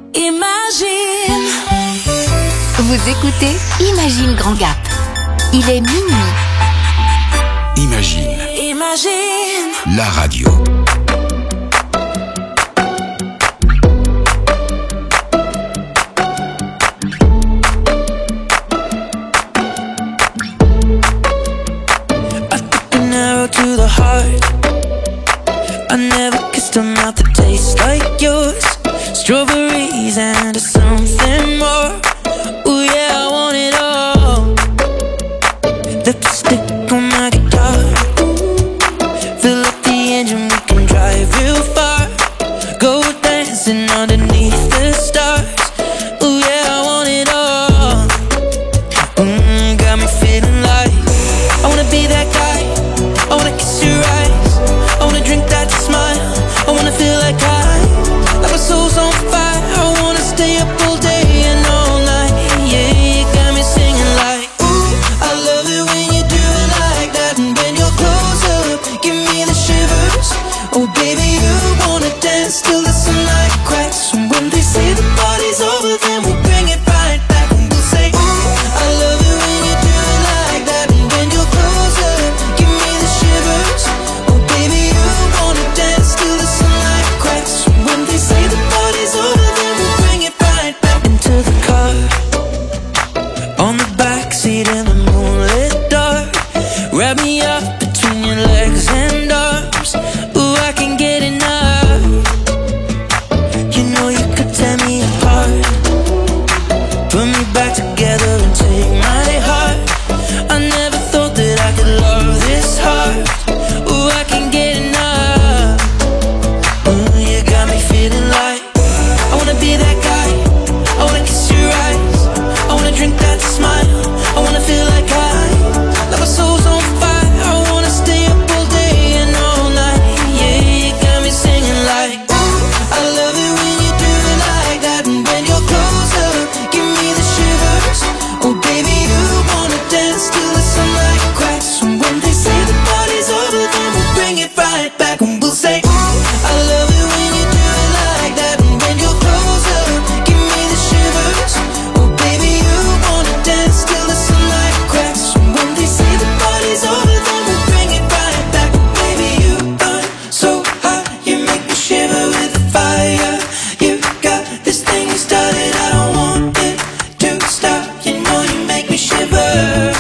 Imagine. Vous écoutez Imagine Grand Gap. Il est minuit. Imagine. Imagine. La radio. I took an arrow to the heart. I never kissed a mouth that tastes like yours. Strawberries and something more. Ooh yeah, I want it all. Lipstick on my guitar. Fill up the engine, we can drive real far. Go dancing underneath the stars. Ooh yeah, I want it all. Got me feeling like I wanna be that guy. I wanna kiss your eyes. I wanna drink that smile. I wanna feel like my soul's on fire. I wanna stay up all day and all night. Yeah, you got me singing like, ooh, I love it when you do it like that. And when you're close up, give me the shivers. Oh baby, you wanna dance till the sunlight cracks. And when they say the party's over, then we'll bring it right back. And we'll say, ooh, I love it when you do it like that. And when you're close up, give me the shivers. Oh baby, you wanna dance till the sunlight cracks. And when they say the party's over, then we'll bring it right back into the car. On the backseat in the moonlit dark. Wrap me up between your legs and arms. Ooh, I can't get enough. You know you could tear me apart. Put me back together and take my heart. I never thought that I could love this hard. Ooh, I can't get enough. Ooh, you got me feeling like I wanna be that guy. I wanna kiss your eyes. I wanna drink that smile. I wanna feel like my soul's on fire. I wanna stay up all day and all night. Yeah, you got me singing like, ooh, I love it when you do it like that. And when you're close up, give me the shivers. Oh baby, you wanna dance till the sunlight cracks. And when they say the party's over, then we'll bring it right back. And we'll say, ooh, I love it when you do it like that. And when you're close up, give me the shivers. Oh baby, you wanna dance till the sunlight cracks. And when they say the party's over, then we'll bring it right back. Baby, you burn so hot, you make me shiver with the fire. You got this thing you started, I don't want it to stop. You know you make me shiver.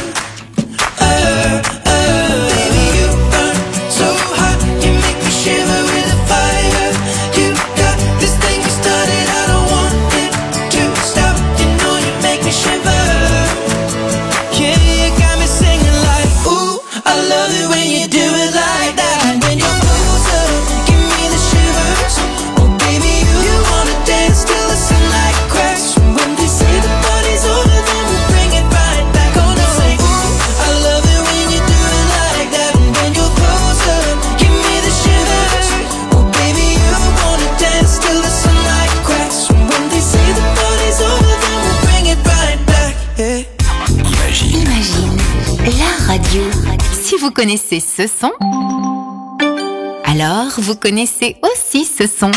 Baby, you burn so hot, you make me shiver with the fire. You got this thing you started, I don't want it to stop. You know you make me shiver. Yeah, you got me singing like, ooh, I love it when you do it like that. And when you're close up, give me the shivers. Oh baby, you wanna dance till the sunlight cracks. And when they say the party's over, then we'll bring it right back. Gonna say, ooh, I love it when you do it like that. And when you're close up, give me the shivers. Oh baby, you wanna dance till the sunlight cracks. And when they say the party's over, then we'll bring it right back. Yeah. Imagine. Imagine, la radio. Si vous connaissez ce son, alors vous connaissez aussi ce son.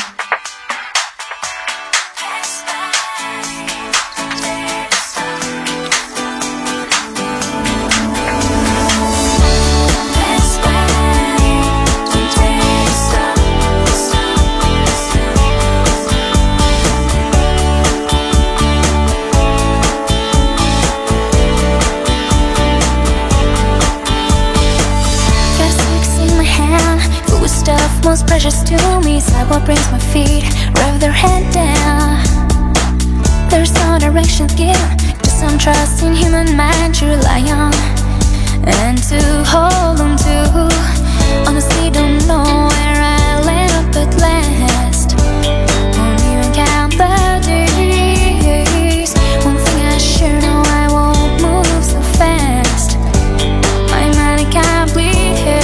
Got sticks in my hand, full of stuff most precious to me. Sidewalk brings my feet, rev their head down. There's no direction given, just some trust in human mind to rely on and to hold on to. Honestly, don't know where I land up at last. Won't even count the days. One thing I sure know, I won't move so fast. My mind can't bleed.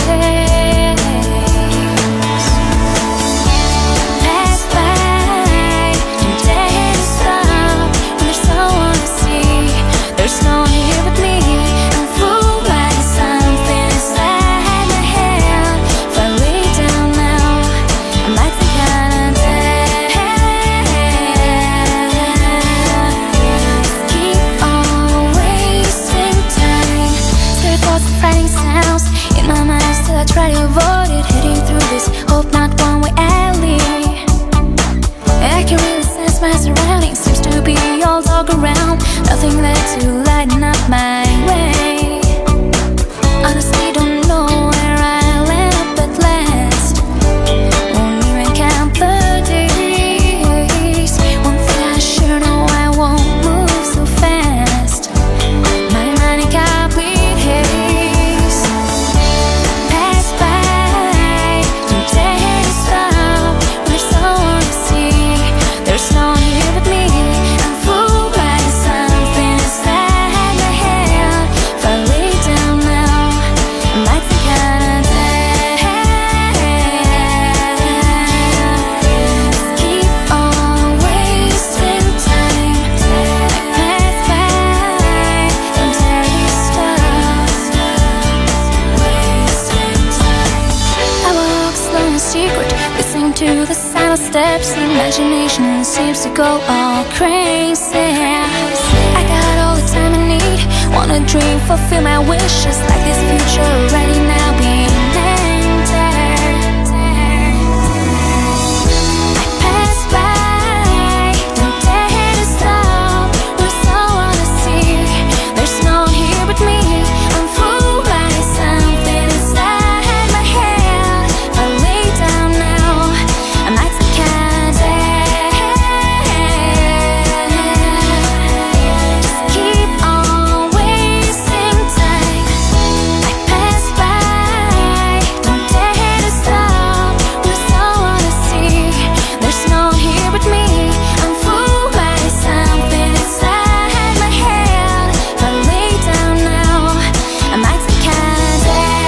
Pass by, and days stop. And there's someone to see. There's no one here but me. I'm fooled by something inside my head. If I lay down now, I might think something there to lighten up my way. Honestly, don't know where I'll end up at last. Won't even count the days. One thing I sure know, I won't move so fast. My mind in complete haste. Pass by, don't dare to stop. There's someone to see. There's no one here but me. I'm fooled by something inside my head. If I lay down now, I might think I'm dead. Keep on wasting time. I pass by, don't dare to stop. Wasting time. I walk slow in secret, listening to the sound of steps. Imagination seems to go all crazy. I got all the time I need. Wanna dream, fulfill my wishes. Like this future already now being entered. I pass by, don't dare to stop. There's someone to see. There's no one here but me. I'm fooled by something inside my head. If I lay down now, I might think I'm dead. Just keep on wasting time. I pass by, don't dare to stop. There's someone to see. There's no one here but me. I'm fooled by something inside my head. If I lay down now, I might think I'm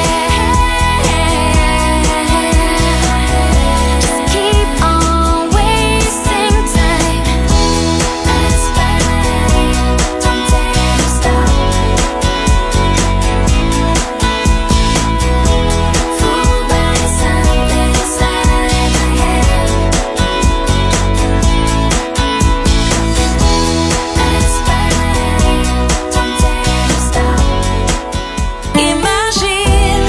dead. Just keep on wasting time. Pass by, don't dare to stop. Fooled by something inside my head. Pass by, don't dare to stop. Imagine,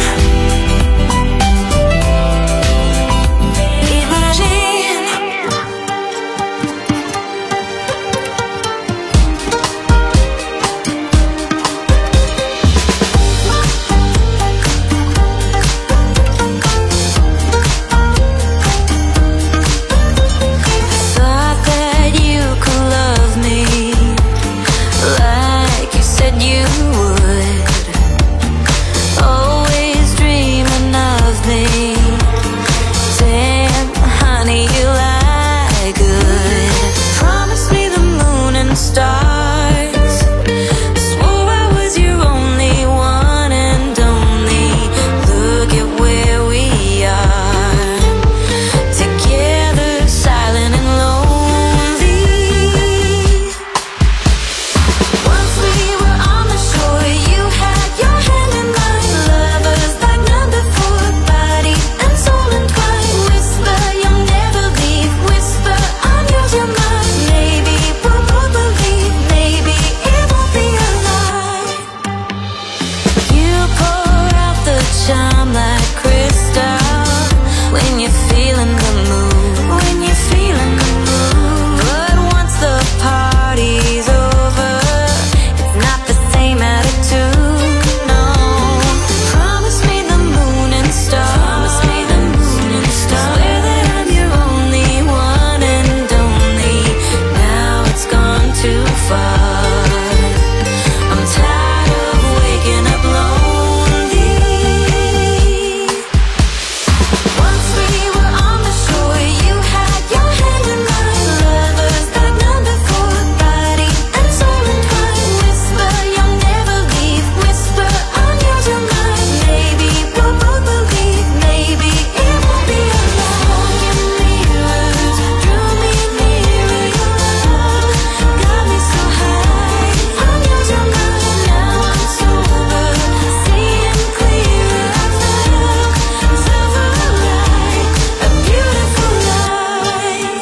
imagine. Thought that you could love me like you said you would. Always dreaming of me. Damn, honey, you lie good. Promise me the moon and stars. Swore I was your only one and only. Look at where we are. Together, silent and lonely. Once we were on the shore, you had your hand in mine. Lovers like none before, body and soul entwined. Whisper, you'll never leave. Whisper, I'm yours, you're mine. Maybe we'll both believe. Maybe it won't be a lie. You pour out the charm like crystal when you're feeling the mood. When you're feeling the mood. But once the party's over, it's not the same attitude. No. Promise me the moon and stars. Promise me the moon and stars. Swear that I'm your only one and only. Now it's gone too far. I'm tired of waking up lonely. Once we were on the shore, you had your hand in mine. Lovers like none before, body and soul entwined. Whisper, you'll never leave. Whisper, I'm yours, you're mine. Maybe we'll both believe. Maybe it won't be a lie. Smoke and mirrors drew me nearer. Your love got me so high. I'm yours, you're mine. Now I'm sober, seeing clearer. I felt right, a beautiful life.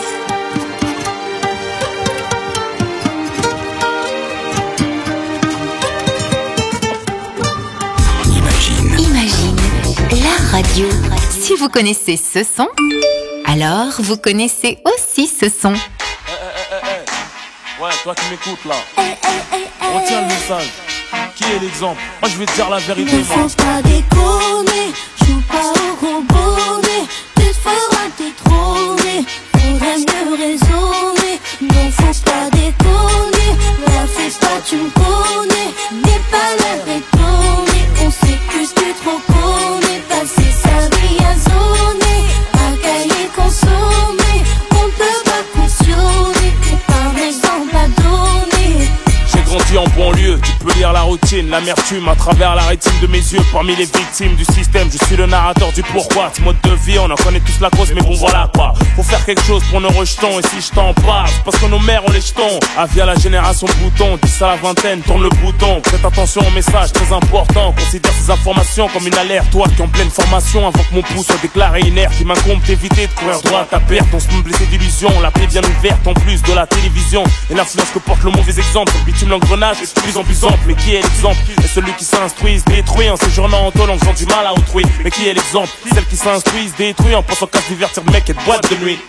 Imagine. Imagine, la radio. Si vous connaissez ce son, alors vous connaissez aussi ce son. Ouais, toi qui m'écoutes là, retiens le message. Qui est l'exemple? Moi je vais te dire la vérité, ne moi. faut pas déconner, joue pas au gros bonnet, tu te feras détrôner, faudrait mieux raisonner. Non, faut pas déconner, la fais pas, tu me connais, n'aie pas l'air étonné, on s'écuse, tu trop connais, passer sa vie à zoner, à cahier consommer, on ne peut pas cautionner, et par exemple à donner. J'ai grandi en banlieue, tu peux lire la routine, l'amertume à travers la rétine de mes yeux. Parmi les victimes du système, je suis le narrateur du pourquoi. Ce mode de vie, on en connaît tous la cause, mais bon voilà quoi. Faut faire quelque chose pour nos rejetons, et si je t'en parle, c'est parce que nos mères ont les jetons. Avis à la génération bouton, 10 à la vingtaine, tourne le bouton. Faites attention au message très important, considère ces informations comme une alerte. Toi qui es en pleine formation, avant que mon pouls soit déclaré inerte, il m'incombe d'éviter de courir droit à ta perte. On se met blessé d'illusions, la plaie bien ouverte en plus de la télévision. Et l'influence que porte le mauvais exemple, le bitume l'engrenage est de plus en plus ample. Mais qui est l'exemple? Et celui qui s'instruit, se détruit en séjournant en tôle en faisant du mal à autrui. Mais qui est l'exemple? Celle qui s'instruit, se détruit en pensant qu'à se divertir de mec et de boîte de nuit.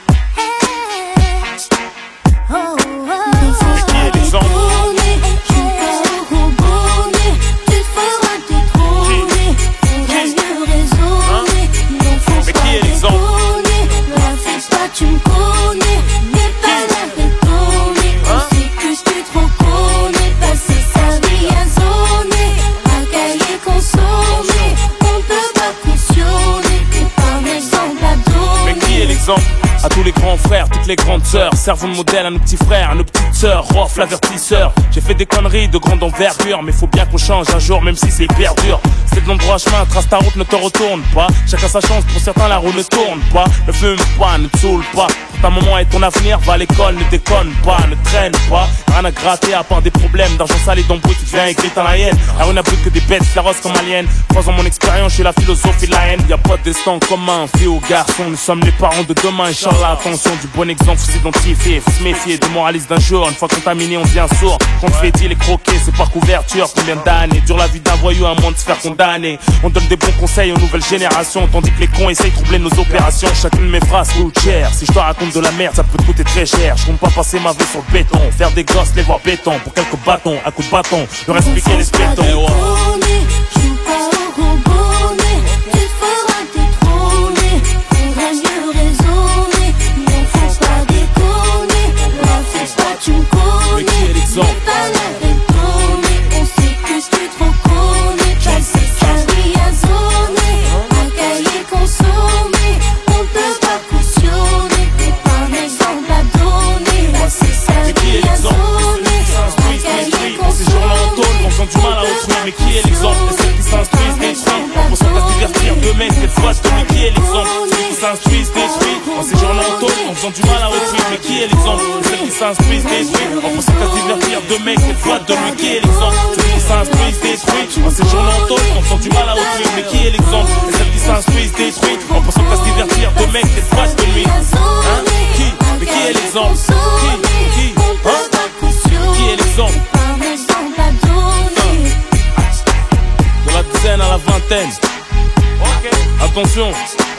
Qui est l'exemple? Mais qui est l'exemple? Tu me connais, n'aie pas l'air étonné, on s'écuse, tu trop connais, passer sa vie à zoner, à cahier consommer, on peut pas cautionner, et par exemple à donner. Mais qui est l'exemple? À tous les grands frères, toutes les grandes sœurs, servons de modèle à nos petits frères, à nos petites sœurs, Rof l'avertisseur. J'ai fait des conneries de grande envergure, mais faut bien qu'on change un jour, même si c'est hyper dur. C'est de l'endroit chemin, trace ta route, ne te retourne pas. Chacun sa chance, pour certains la roue ne tourne pas. Ne fume pas, ne te saoule pas. Pour ta maman et ton avenir, va à l'école, ne déconne pas, ne traîne pas. Rien à gratter à part des problèmes d'argent sale et d'embrouille, tu deviens écrit dans la haine. Ah, on n'a plus que des bêtes féroces comme aliens. Croisant mon expérience, je suis la philosophie de la haine. Y'a pas de destin commun, fille ou garçon, nous sommes les parents de demain. Inch'Allah, attention, du bon exemple, faut s'identifier, faut se méfier des moralistes d'un jour. Une fois contaminé, on devient sourd. Confetti, les croquets, c'est par couverture. Combien d'années dure la vie d'un voyou à moins de se faire condamner. On donne des bons conseils aux nouvelles générations, tandis que les cons essayent de troubler nos opérations. Chacune de mes phrases coûte cher. Si je te raconte de la merde, ça peut te coûter très cher. Je compte pas passer ma vie sur le béton, faire des gosses, les voir béton. Pour quelques bâtons, à coups de bâton, leur expliquer les spétons. Tu me connais, n'aie pas l'air étonné, on s'écuse, tu trop connais, passer sa vie à zoner, à cahier consommer, on peut pas cautionner, et par exemple à donner, passer sa vie à zoner, à cahier consommer, on sent du mal à autrui, mais qui est l'exemple? Et celles qui s'instruisent, détruisent, on s'en passe divertir de mecs, cette fois de mais qui est l'exemple? Celles qui s'instruisent, détruisent, en séjournant en tôle, en faisant du mal à autrui, mais qui est l'exemple? Celles qui s'instruisent, détruisent, en pensant qu'à se divertir de mecs, cette fois de lui, qui est l'exemple? Celles qui s'instruisent, détruisent, en séjournant en tôle, en faisant du mal à autrui, mais qui est l'exemple? Et celles qui s'instruisent, détruisent, en pensant qu'à se divertir de mecs, cette fois de lui. Hein? Qui? Mais qui est l'exemple? Qui? Hein? Qui est l'exemple? De la dizaine à la vingtaine. Attention.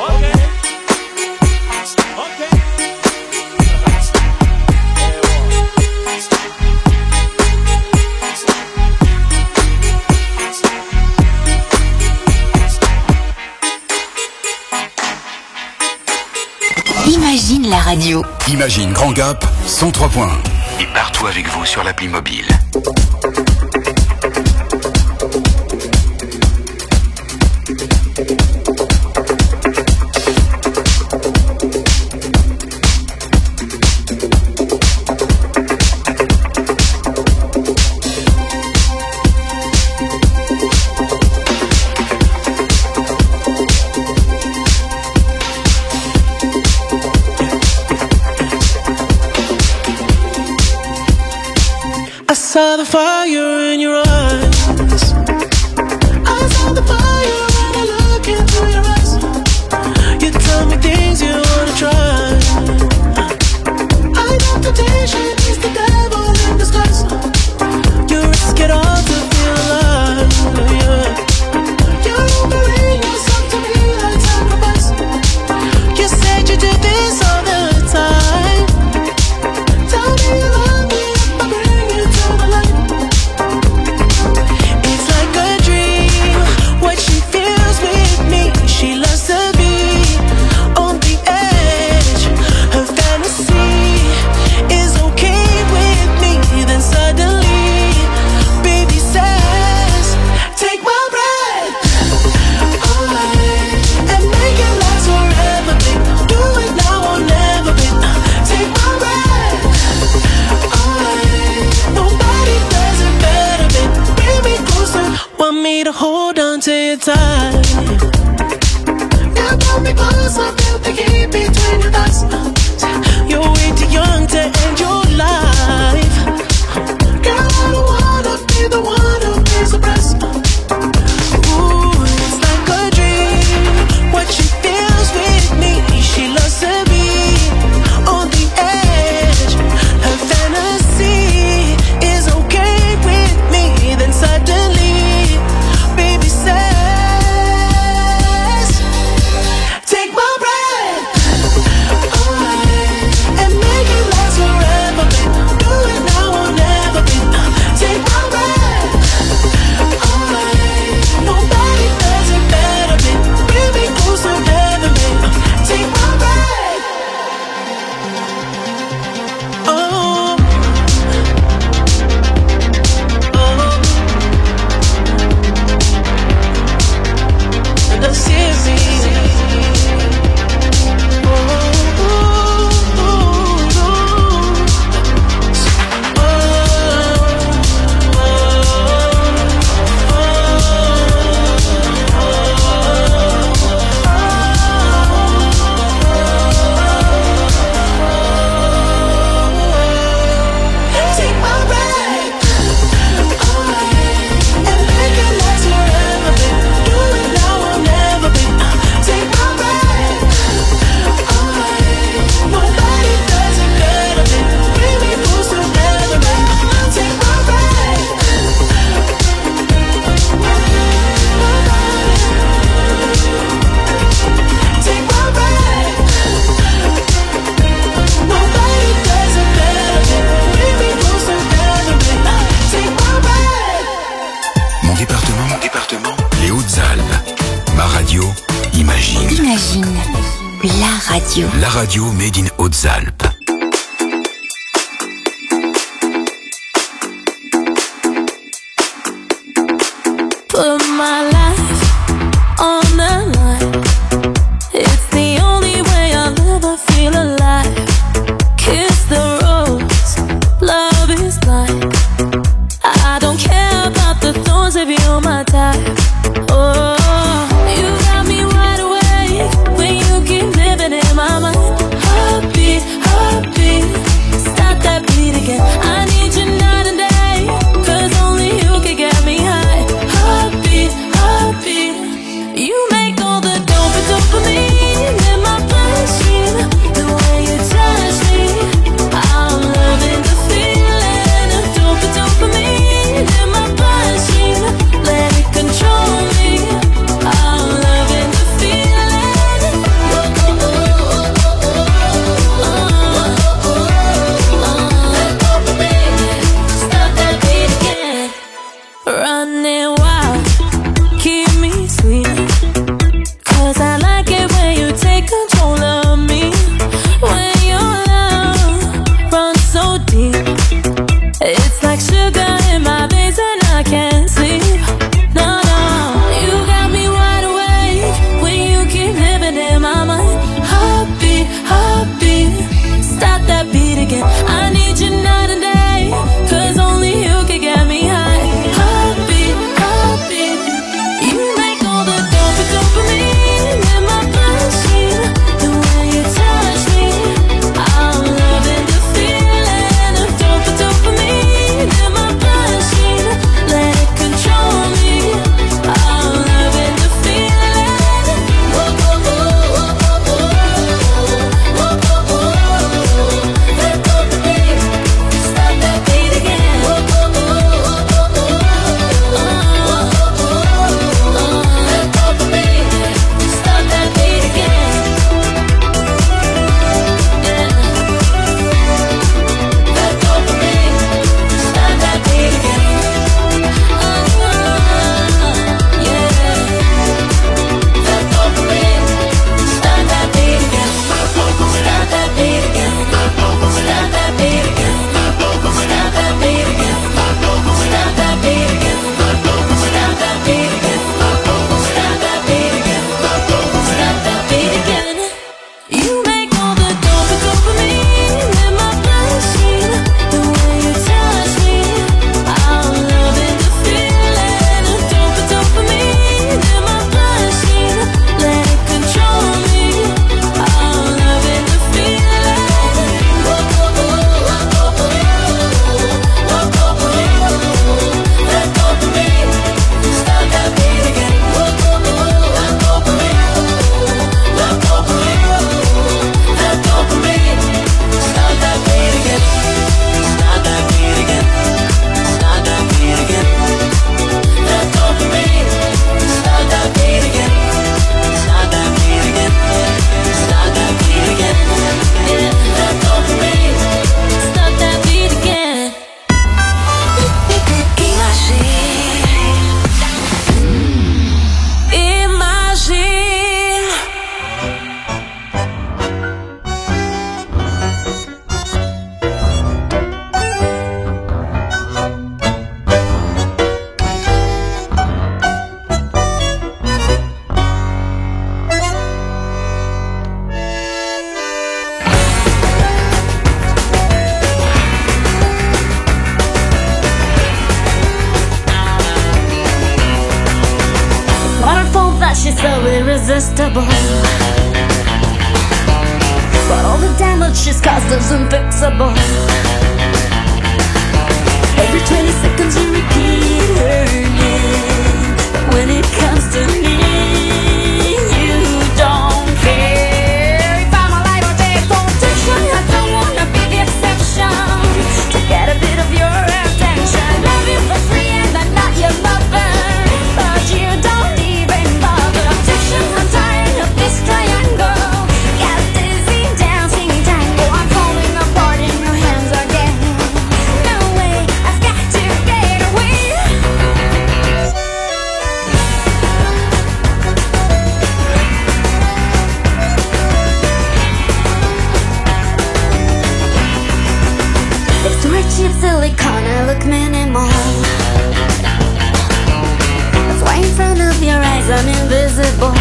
Imagine la radio. Imagine Grand Gap, 103 points. Et partout avec vous sur l'appli mobile. I saw the fire in your eyes. I saw the fire when I look into your eyes. You tell me things you wanna try. I know temptation is the devil in disguise. You risk it all to feel alive, yeah. You're offering yourself to me like sacrifice. You said you do this all the time. Tell me you love me. to your time. Now pull me close, I feel the heat between your thighs. You're way too young to end your life. Girl, I don't wanna be the one who pays the price. Ooh, it's like a dream. What she feels with me, she loves to be on the edge. Her fantasy is okay with me. Then suddenly, baby says, take my breath away and make it last forever, babe. Do it now or never, babe. Take my breath away. Nobody does it better, babe. Bring me close to heaven, babe. Take my breath. Oh, the series. Take my breath away and make it last forever, babe. Do it now or never, babe. Take my breath away. Nobody does it better, babe. Bring me close to heaven, babe. Take my breath. Take my breath. Nobody does it better, babe. Bring me close to heaven, babe. Take my breath. Mon département, les Hautes-Alpes. Ma radio, Imagine. Imagine, la radio. La radio made in Hautes-Alpes. Put my life on the line. It's the only way I'll ever feel alive. Kiss the rose, love is blind. I don't care about the thorns if you're my type. Oh, you got me wide awake when you keep living in my mind. Heartbeat, heartbeat, stop that beat again. I need you night and day, 'cause only you can get me high. Heartbeat, heartbeat, you make all the dopamine in my bloodstream. The way you touch me, I'm loving the feeling of dopamine in my bloodstream. Let it control me. I'm loving the feeling. Stop that beat again. Running wild, keep me sweet. 'Cause I like it when you take control of me. When your love runs so deep, it's like sugar in my veins and I can't sleep. No, no, you got me wide awake when you keep living in my mind. Heartbeat, heartbeat, stop that beat again. I need you night and day, 'cause only you can get me high. Heartbeat, heartbeat, you make all the dopamine in my bloodstream. The way you touch me, I'm loving the feeling of dopamine. irresistible. But all the damage she's caused is unfixable. Every 20 seconds you repeat her name. But when it comes to me, you don't care. If I'm alive or dead, protection, I don't wanna be the exception. To get a bit of your attention, love you for free and I'm not your mother. But you don't even bother. Objection, I'm tired of this triangle. Got dizzy dancing tango. I'm falling apart in your hands again. No way, I've got to get away. Next to her cheap silicone, I look minimal. That's why in front of your eyes I'm invisible.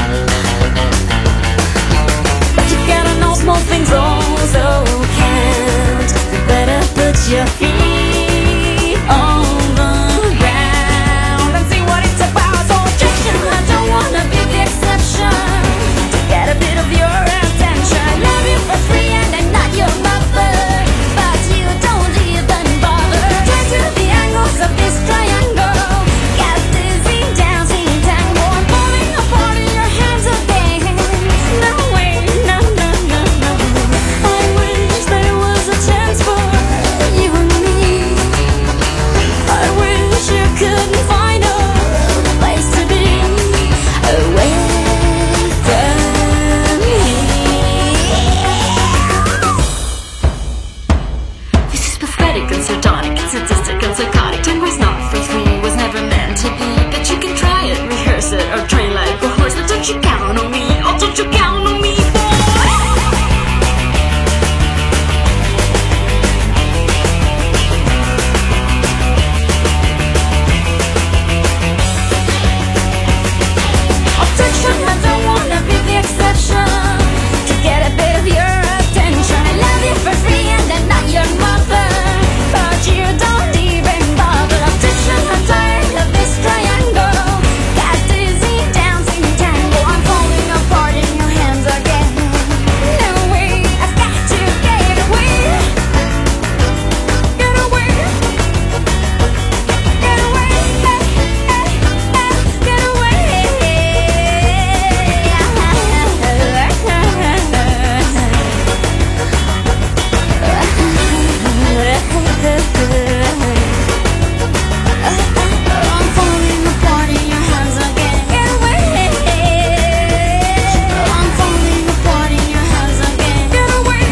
But you gotta know small things also count. You better put your feet on the ground and see what it's about. So objection, I don't wanna be the exception. To get a bit of your attention, love you for free and I'm not your mother. But you don't even bother. Try to the angles of this triangle. Got dizzy dancing tango. I'm falling apart in your hands again. No way, no, no, no, no. I wish there was a chance for you and me. I wish you couldn't find a place to be away from me. This is pathetic and sardonic, it's sadistic and psychotic. Time was not for free, was never meant to be. But you can try it, rehearse it, or train like a horse. But don't you count on me, oh don't you count on me, boy. Objection, I don't wanna be the exception. To get a bit of your attention, I love you for free and I'm not your mother. But you don't even bother. Objection, I'm tired of this triangle. Got dizzy dancing tango. I'm falling apart in your hands again. No way, I've got to get away. Get away. Get away. Get away. I'm falling apart in your hands again. Get away. I'm falling apart in your hands again. Get away.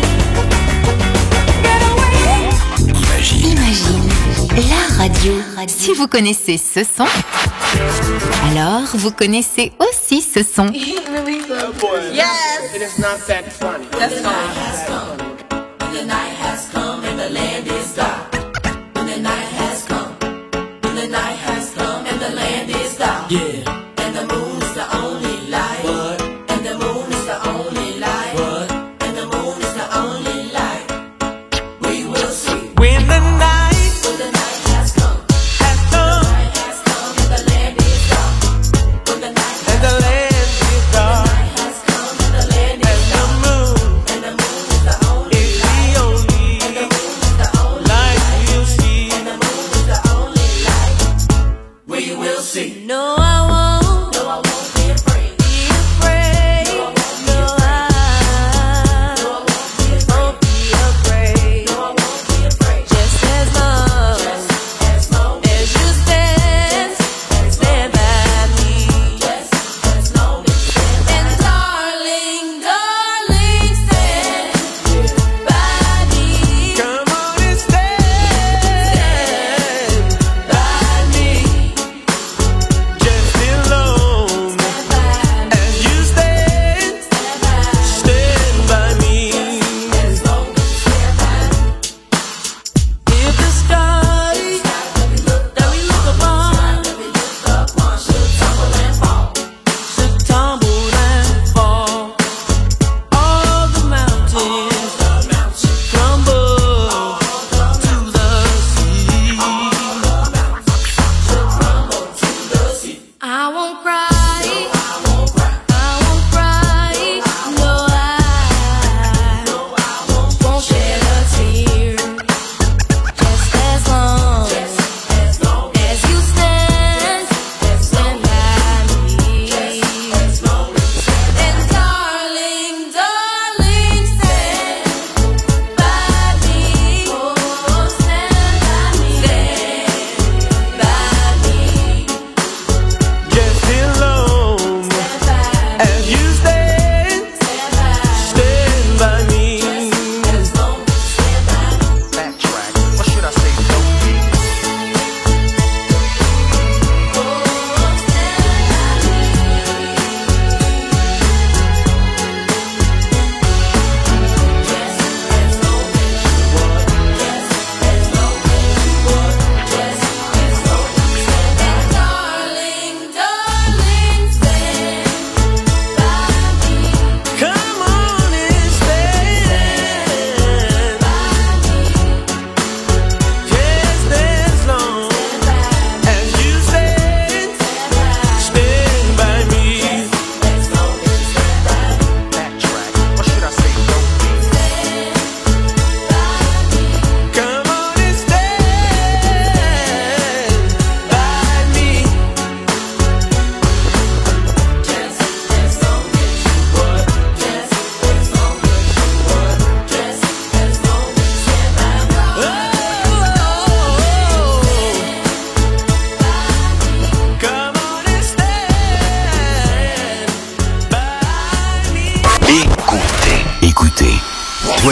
Get away. Imagine, la radio. Si vous connaissez ce son, alors vous connaissez aussi ce son. Yes. It is not that funny. That's fine. When the night has come and the land is dark. When the night has come, when the night has come and the land is dark. Yeah. And the moon is the only light. What? And the moon is the only light. What? And the moon is the only light. We will see. When the night When the night has come, has come night has come and the land is dark. When the night and the land is dark has come and the land is and the moon and the moon is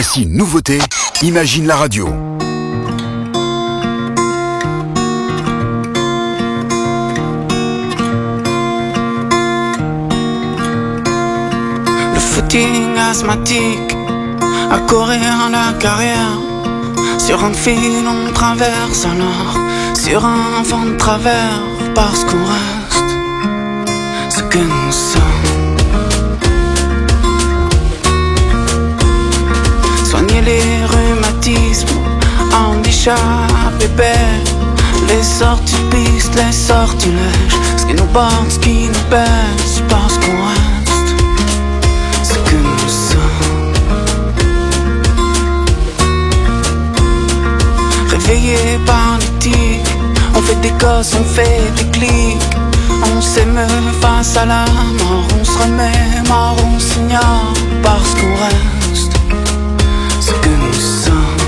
Voici une nouveauté, Imagine la radio. Le footing asthmatique, à courir la carrière. Sur un fil on traverse alors, sur un vent de travers, parce qu'on reste ce que nous sommes. Soigner les rhumatismes, en échappe épais. Les sorties de piste, les sortilèges, ce qui nous bat, ce qui nous baisse, parce qu'on reste ce que nous sommes. Réveillés par l'éthique, on fait des gosses, on fait des clics. On s'émeut face à la mort, on se remet mort, on s'ignore, parce qu'on reste ce que nous sommes.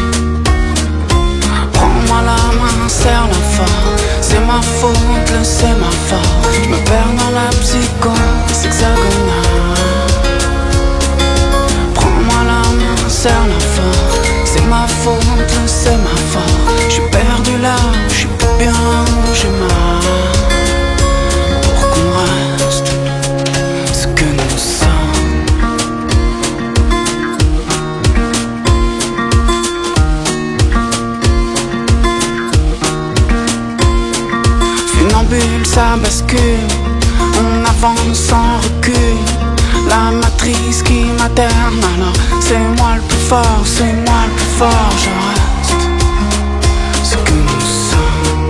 Prends-moi la main, serre-la fort, c'est ma faute, le sémaphore. Je me perds dans la psychose hexagonale. Prends-moi la main, serre-la fort, c'est ma faute, le sémaphore. Je suis perdu là, je suis pas bien où j'ai mal. Pour qu'on reste ce que nous sommes. Funambule, ça bascule, on avance sans recul. La matrice qui materne, alors c'est moi le plus fort, c'est moi le plus fort. Je reste ce que nous sommes.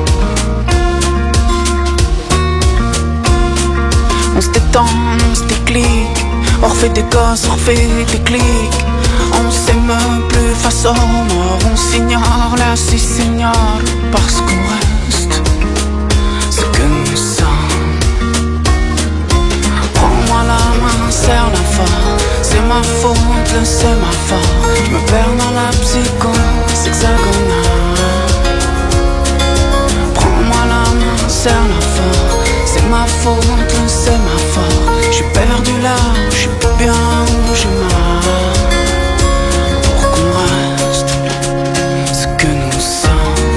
On se détend, on se déclic, on refait des gosses, on refait des clics. On s'émeut plus face aux morts, on s'ignore, là si s'ignore, parce qu'on reste ce que nous sommes. Prends-moi la main, serre-la fort, c'est ma faute, le sémaphore. Je me perds dans la psychose hexagonale. Prends-moi la main, serre-la fort, c'est ma faute, le sémaphore. Je suis perdu là, je suis pas bien où j'ai mal. Pour qu'on reste ce que nous sommes.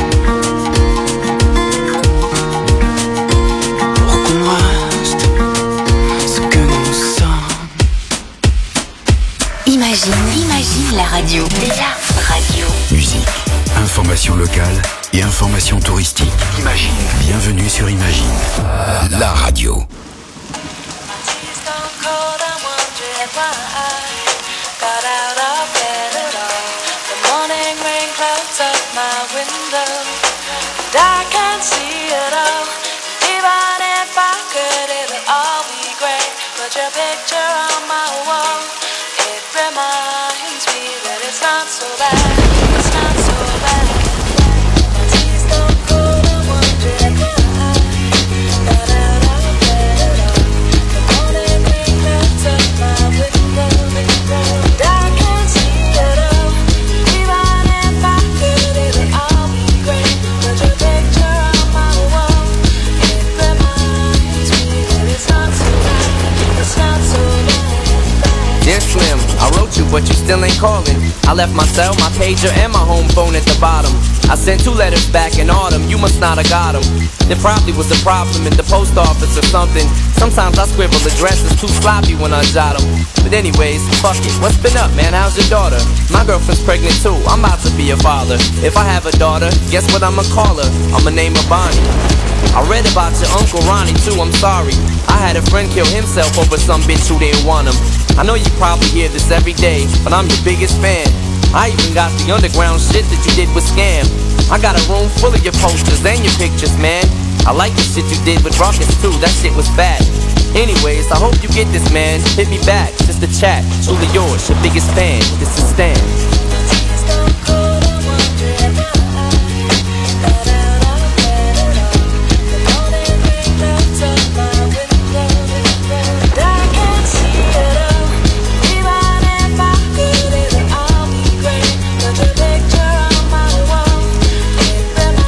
Pour qu'on reste ce que nous sommes. Imagine la radio. La radio. Musique, information locale et information touristique. Imagine. Bienvenue sur Imagine, la radio. Your picture on my wall, it reminds me that it's not so bad, it's not so bad. My tears don't cold, I'm wondering why. Got out of bed at all. The morning rain clouds up my window, and I can't see it all. Even if I could, it would all be great. But your picture on my wall, it reminds me that it's not so bad. Dear Slim, I wrote you, but you still ain't calling. I left my cell, my pager, and my home phone at the bottom. I sent 2 letters back in autumn, you must not have got them. There probably was a problem in the post office or something. Sometimes I scribble addresses too sloppy when I jot them. But anyways, fuck it, what's been up, man? How's your daughter? My girlfriend's pregnant too, I'm about to be a father. If I have a daughter, guess what I'ma call her? I'ma name her Bonnie. I read about your Uncle Ronnie too, I'm sorry. I had a friend kill himself over some bitch who didn't want him. I know you probably hear this every day, but I'm your biggest fan. I even got the underground shit that you did with Scam. I got a room full of your posters and your pictures, man. I like the shit you did with Ruckus too, that shit was bad. Anyways, I hope you get this, man. Hit me back, just a chat. Truly yours, your biggest fan. This is Stan.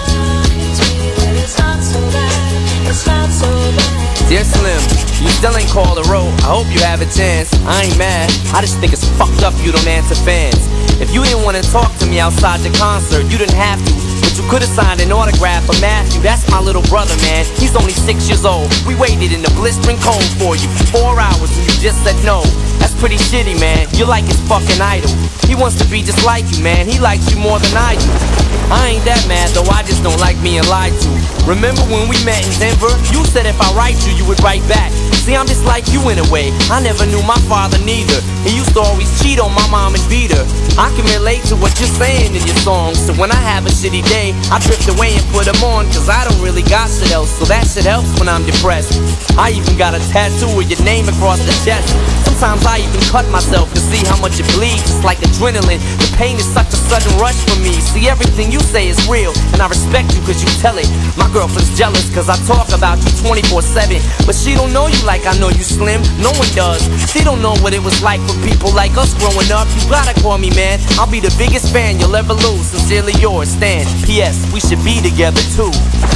Dear Slim, you still ain't call the road. I hope you have a chance. I ain't mad. I just think it's fucked up you don't answer fans. If you didn't want to talk to me outside the concert, you didn't have to. But you could've signed an autograph for Matthew. That's my little brother, man. He's only 6 years old. We waited in the blistering cold for you for 4 hours and you just said no. That's pretty shitty, man. You're like his fucking idol. He wants to be just like you, man. He likes you more than I do. I ain't that mad, though. I just don't like being lied to. Remember when we met in Denver? You said if I write you, you would write back. See, I'm just like you in a way. I never knew my father neither. He used to always cheat on my mom and beat her. I can relate to what you're saying in your songs. So when I have a shitty day, I drift away and put them on. Cause I don't really got shit else. So that shit helps when I'm depressed. I even got a tattoo with your name across the chest. Sometimes I even cut myself to see how much it bleeds. It's like adrenaline. The pain is such a sudden rush for me. See, everything you say is real, and I respect you cause you tell it. My girlfriend's jealous cause I talk about you 24/7. But she don't know you like I know you, Slim. No one does. She don't know what it was like for people like us growing up. You gotta call me, man. I'll be the biggest fan you'll ever lose. Sincerely yours, Stan. P.S. We should be together too.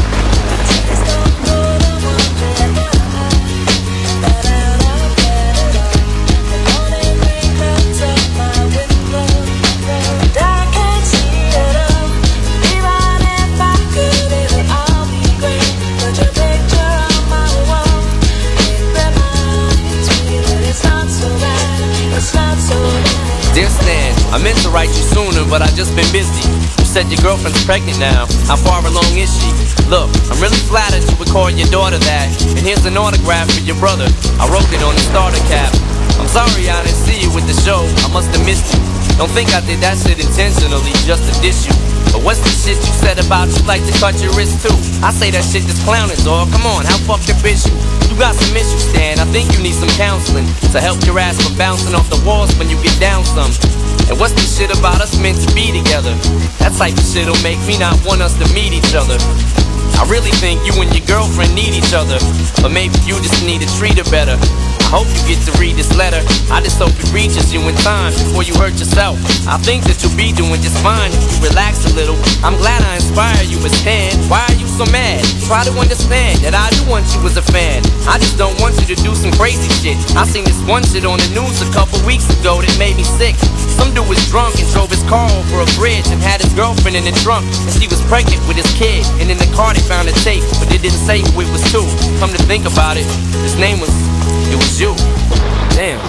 Dear Stan, I meant to write you sooner, but I've just been busy. You said your girlfriend's pregnant now. How far along is she? Look, I'm really flattered you would call your daughter that. And here's an autograph for your brother. I wrote it on the starter cap. I'm sorry I didn't see you with the show. I must have missed you. Don't think I did that shit intentionally just to diss you. But what's the shit you said about you like to cut your wrist too? I say that shit just clowning, dog. Come on, how fucked up is you? You got some issues, Stan. I think you need some counseling to help your ass from bouncing off the walls when you get down some. And what's the shit about us meant to be together? That type of shit'll make me not want us to meet each other. I really think you and your girlfriend need each other, but maybe you just need to treat her better. I hope you get to read this letter. I just hope it reaches you in time before you hurt yourself. I think that you'll be doing just fine if you relax a little. I'm glad I inspire you as Stan. Why are you so mad? Try to understand that I do want you as a fan. I just don't want you to do some crazy shit. I seen this one shit on the news a couple weeks ago that made me sick. Some dude was drunk and drove his car over a bridge and had his girlfriend in the trunk, and she was pregnant with his kid. And in the car they found a tape, but they didn't say who it was to. Come to think about it, his name was... it was you. Damn.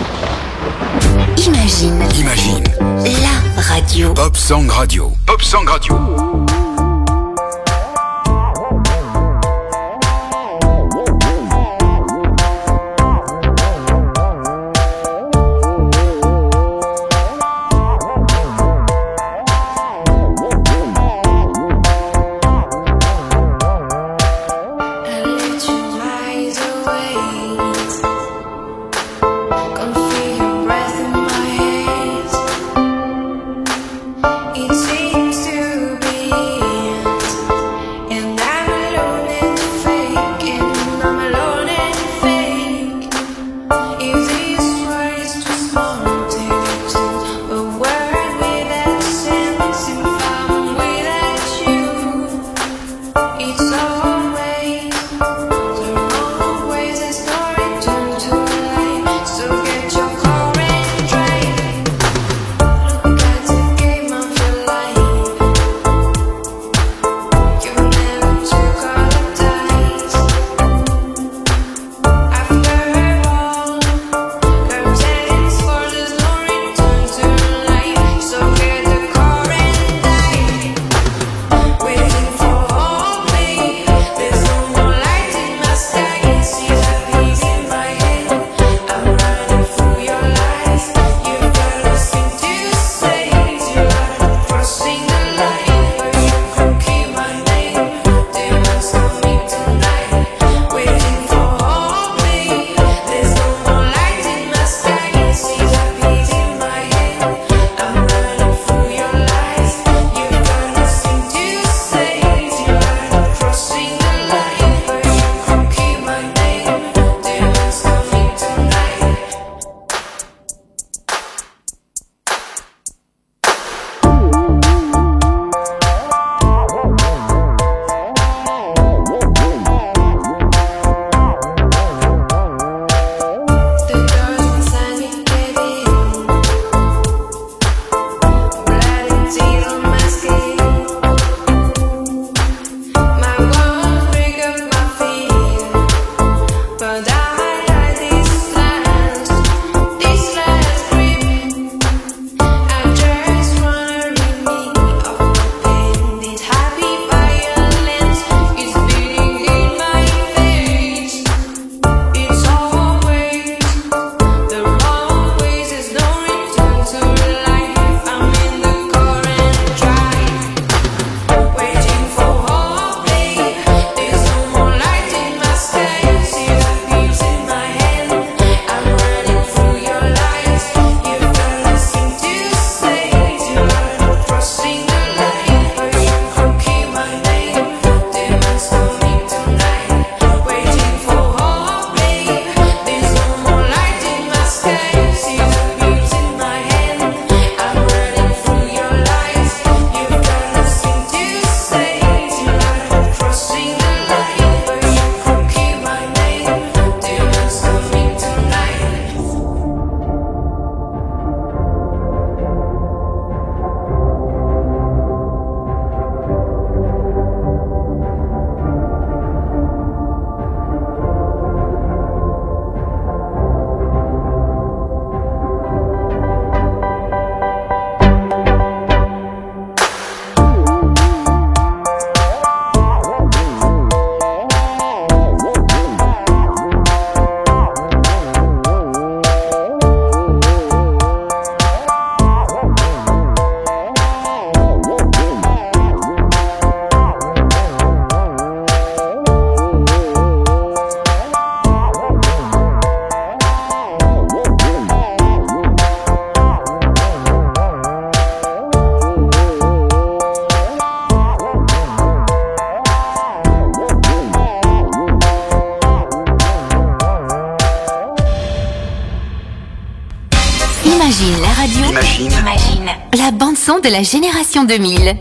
Imagine. La radio. Pop Song Radio. Pop Song Radio. It seems to be radio, Imagine. La bande-son de la génération 2000.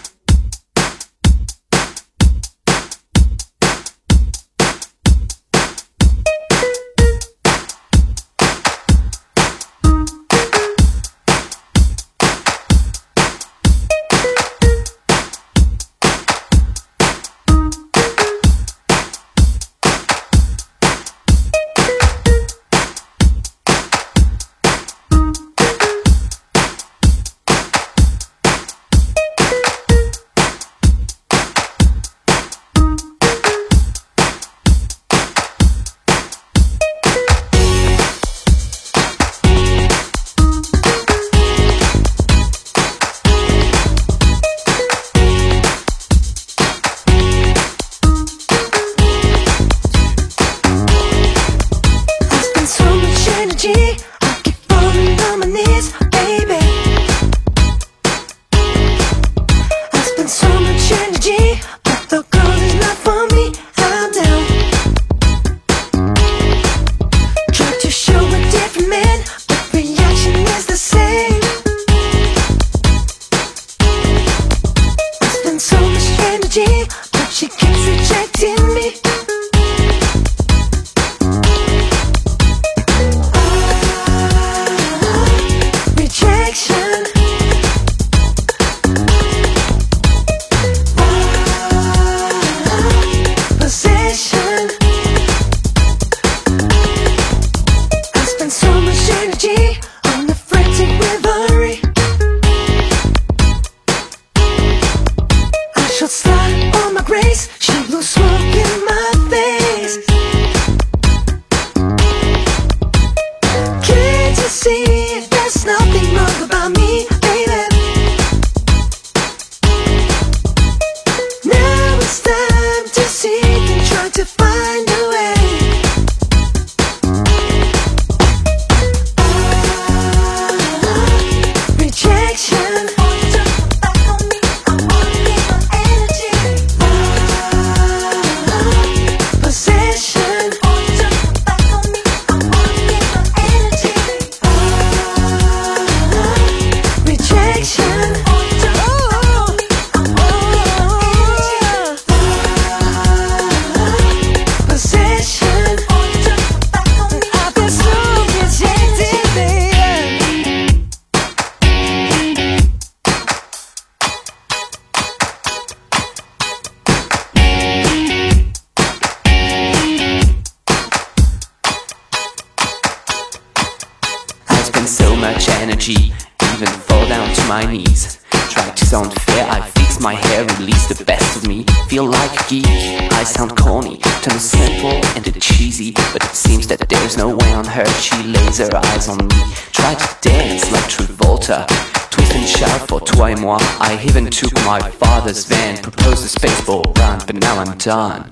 Her eyes on me, try to dance like Travolta, twist and shout for toi et moi. I even took my father's van, proposed a spaceball run, but now I'm done.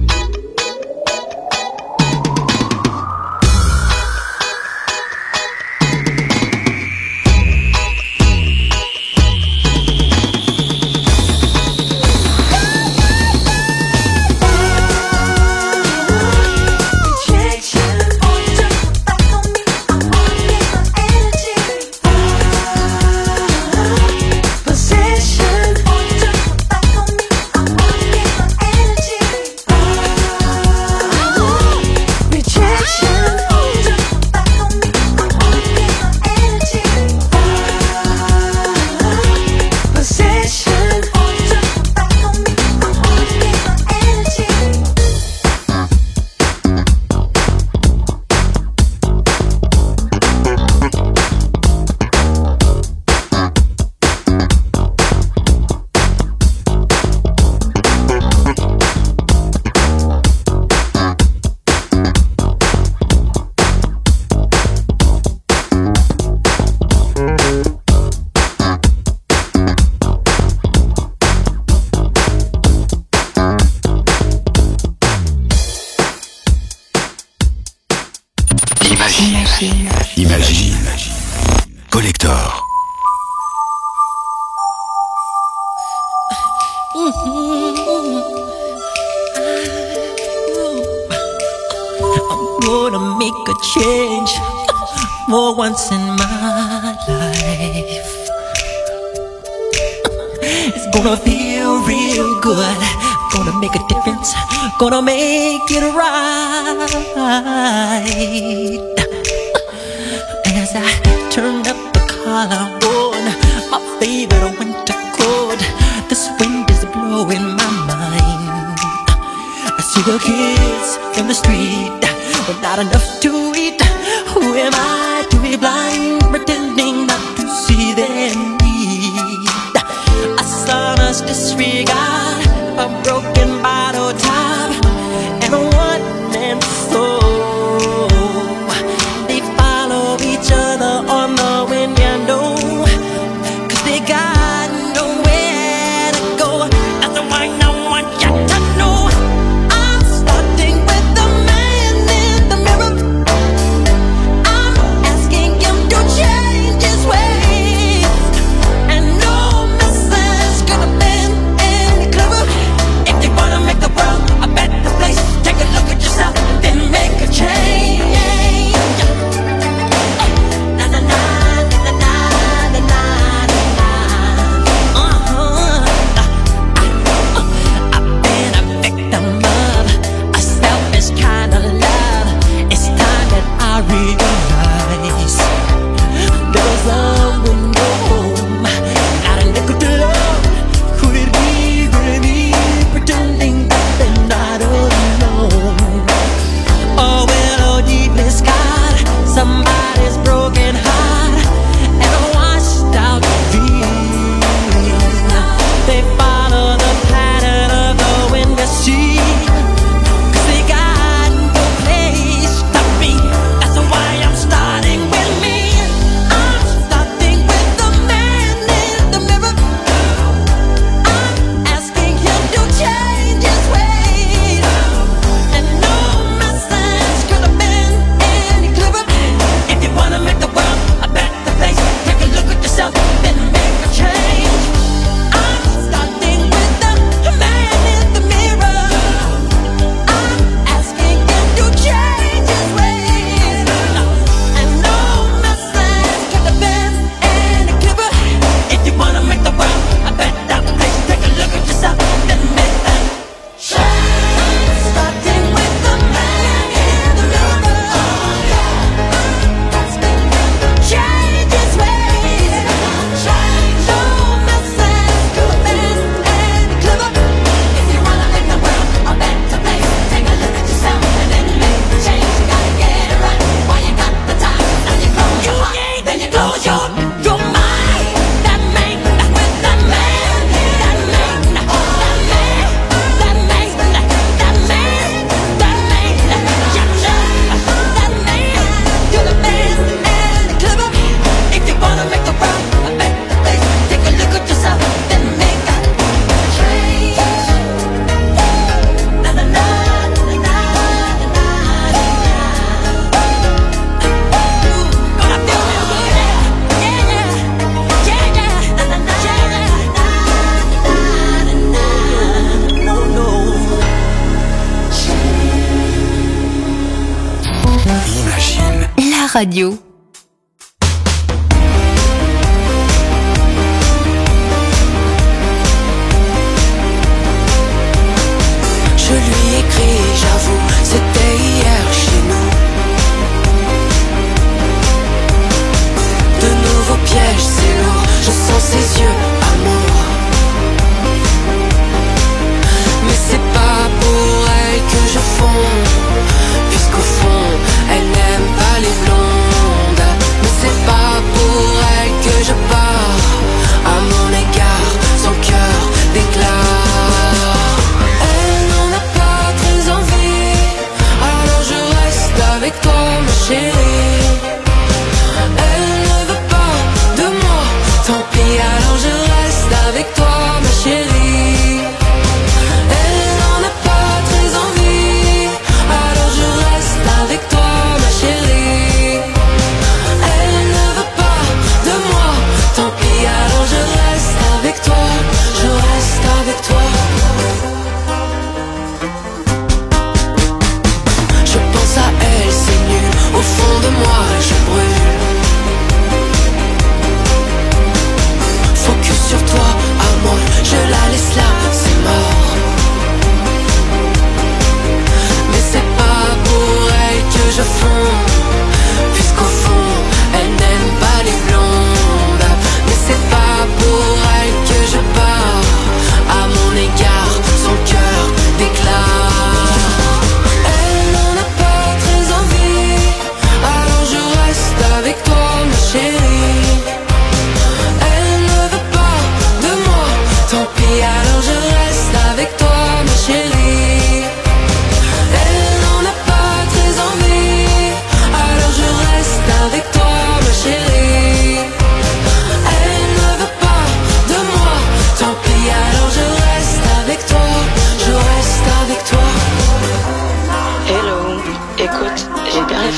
Imagine. Collector. I'm gonna make a change. for once in my life. It's gonna feel real good. Gonna make a difference. Gonna make it right. As I turn up the collar on my favorite winter coat, this wind is blowing my mind. I see the kids in the street with not enough to eat. Who am I to be blind, pretending not to see their need? A son's disregard, a broken bottle top, and a one-man soul. They follow each other on the wind, you know, 'cause they got nowhere to go. That's why no one got to know. I'm starting with the man in the mirror. I'm asking him to change his ways, and no message could have been any clearer. If you wanna make the world a better place, take a look at yourself and then make a change. Na na na na na na na na. I've been a victim of a selfish kind of love. It's time that I realize there's someone home, not a nickel to love. Could it be really pretending that they're not alone? Oh well, oh deepest God, somebody's broken heart and a washed out dream. They follow the pattern of the wind, you see, 'cause they got no place to be. That's why I'm starting with me. I'm starting with the man in the mirror. I'm asking him to change his ways, and no message could have been any clearer. If you wanna make the world a better place, take a look at yourself, then make a change. I'm starting with the man in the mirror. I'm asking him to change his ways, and no message could have been any clearer. If you wanna make the world a better place, take a look at yourself, then make that change. Starting with the man in the mirror. Asking him to change his ways. No message could have been any clearer. If you wanna make the world a better place, take a look at yourself and then make the change. You gotta get it right while you got the time. Now you close your heart, then you close your mind. That man, with the man, that man, that man, that man, that man, that man, you love that man. You're the man and the clever. If you wanna make the world a better place, take a look at yourself, then make a change. Na na na na na na na. Gonna feel real good, yeah, yeah, yeah, yeah. Na na na na na na. No no. Imagine. La radio. Je lui écris, j'avoue, c'était hier chez nous. De nouveaux pièges, c'est lourd, je sens ses yeux, amour. Mais c'est pas pour elle que je fonds, puisqu'au fond, elle n'aime pas les blonds.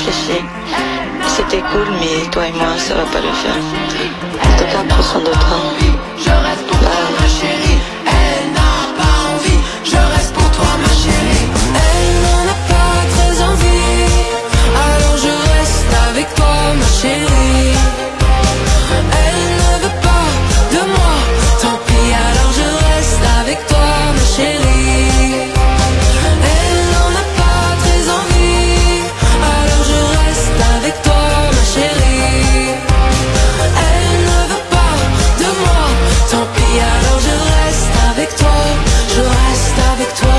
réfléchi. C'était cool, mais toi et moi, ça va pas le faire. En tout cas, prends soin de toi. Je reste pour toi, ma chérie. Elle n'a pas envie. Je reste pour toi, ma chérie. Elle n'en a pas très envie. Alors je reste avec toi, ma chérie. Elle ne veut pas de moi. Tant pis, alors je reste avec toi, ma chérie. Elle n'en a pas très envie. Alors je reste avec toi, ma chérie. Elle ne veut pas de moi. Tant pis, alors je reste avec toi. Je reste avec toi.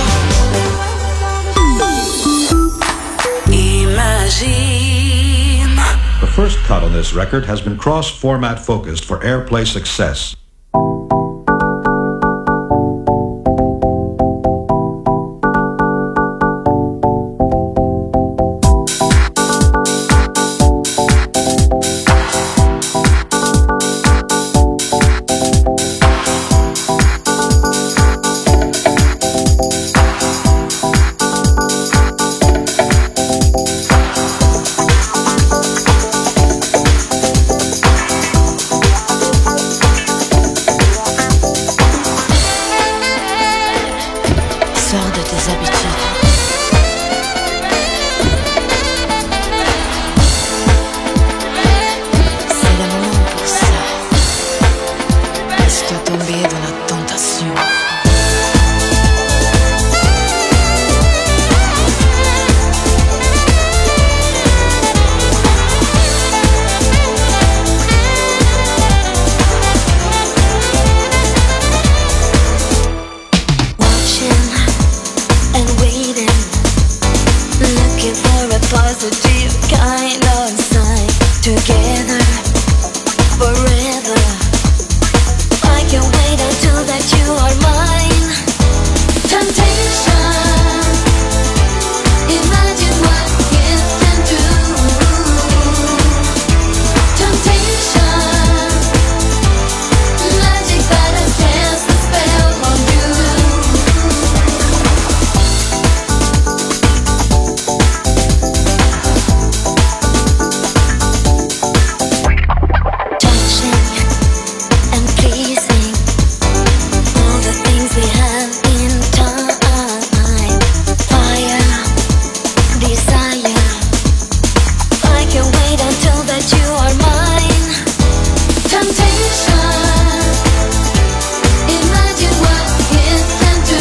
Imagine. The first cut on this record has been cross-format focused for airplay success. Sors de tes habitudes. C'est le moment pour ça. Laisse-toi tomber dans la tentation. Watching and waiting, looking for a positive kind of sign. Together, forever. I can't wait until that you are mine. Temptation, imagine what it can do. Temptation, magic that has cast a spell on you. Touching and pleasing, all the things we have in time. Fire, desire. I can't wait until that you are mine. Temptation, imagine what it can do.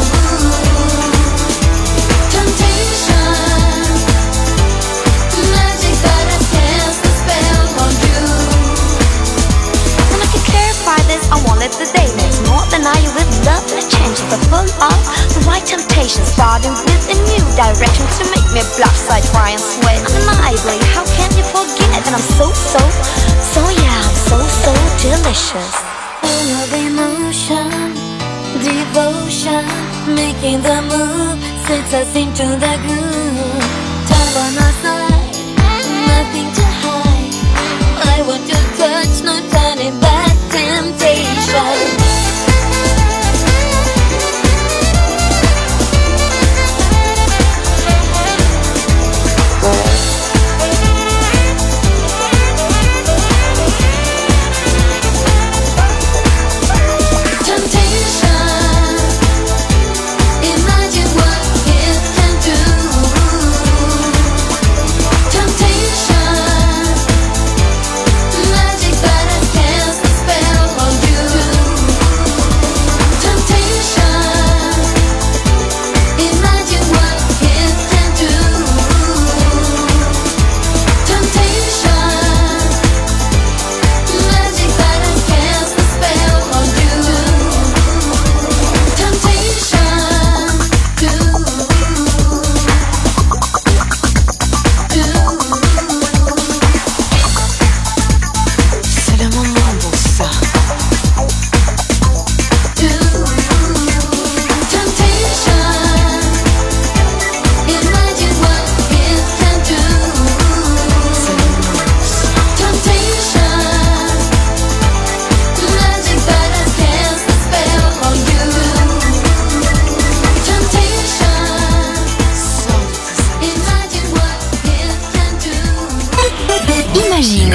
Temptation, magic that has cast a spell on you. And I can clarify this, I won't let the day next more than I you with love and changes, but full of the right temptation, starting with a new direction to make me blush, I try and sway undeniably. How can you forget that I'm so yeah, I'm so delicious. Full of emotion, devotion, making the move, sets us into the groove. Time on our side, nothing to hide. I want your touch, no turning back. Temptation. Temptation, imagine what it can do. Temptation,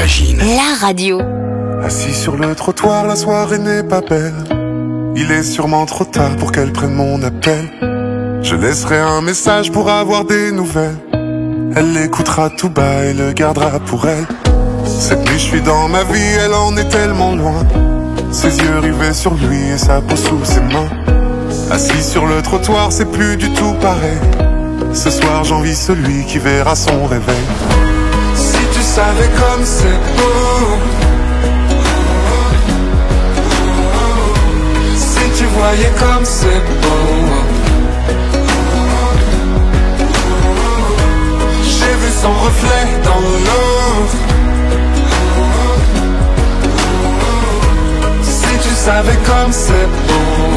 Imagine. La radio. Assis sur le trottoir, la soirée n'est pas belle. Il est sûrement trop tard pour qu'elle prenne mon appel. Je laisserai un message pour avoir des nouvelles. Elle l'écoutera tout bas et le gardera pour elle. Cette nuit je suis dans ma vie, elle en est tellement loin. Ses yeux rivés sur lui et sa peau sous ses mains. Assis sur le trottoir, c'est plus du tout pareil. Ce soir j'envie celui qui verra son réveil. Si tu savais comme c'est beau, si tu voyais comme c'est beau. J'ai vu son reflet dans l'eau. Si tu savais comme c'est beau.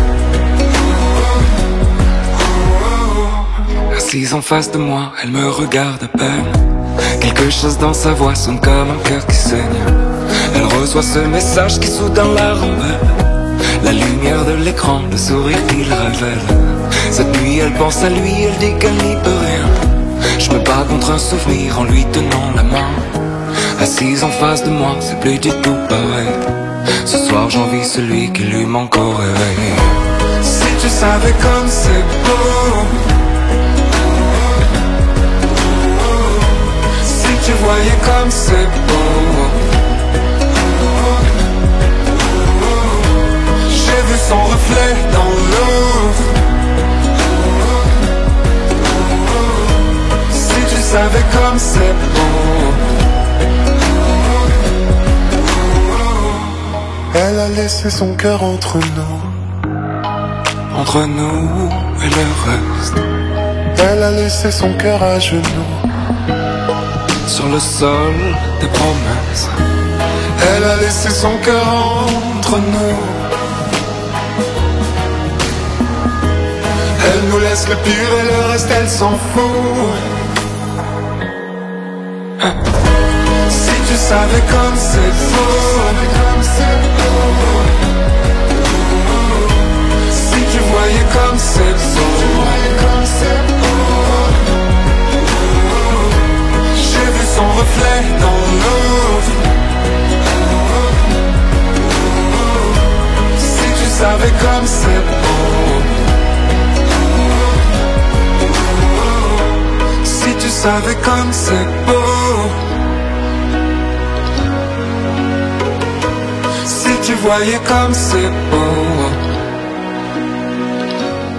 Assise en face de moi, elle me regarde à peine. Quelque chose dans sa voix sonne comme un cœur qui saigne. Elle reçoit ce message qui soudain la rembelle. La lumière de l'écran, le sourire qu'il révèle. Cette nuit elle pense à lui, elle dit qu'elle n'y peut rien. Je me bats contre un souvenir en lui tenant la main. Assise en face de moi, c'est plus du tout pareil. Ce soir j'envie celui qui lui manque au réveil. Si tu savais comme c'est beau, si tu voyais comme c'est beau. J'ai vu son reflet dans l'eau. Si tu savais comme c'est beau. Elle a laissé son cœur entre nous. Entre nous et le reste. Elle a laissé son cœur à genoux. Sur le sol des promesses. Elle a laissé son cœur entre nous. Elle nous laisse le pire et le reste elle s'en fout. Si tu savais comme c'est beau. Si tu voyais comme c'est beau. J'ai vu son reflet dans l'eau. Si tu savais comme c'est beau. Si tu savais comme c'est beau. Si tu voyais comme c'est beau.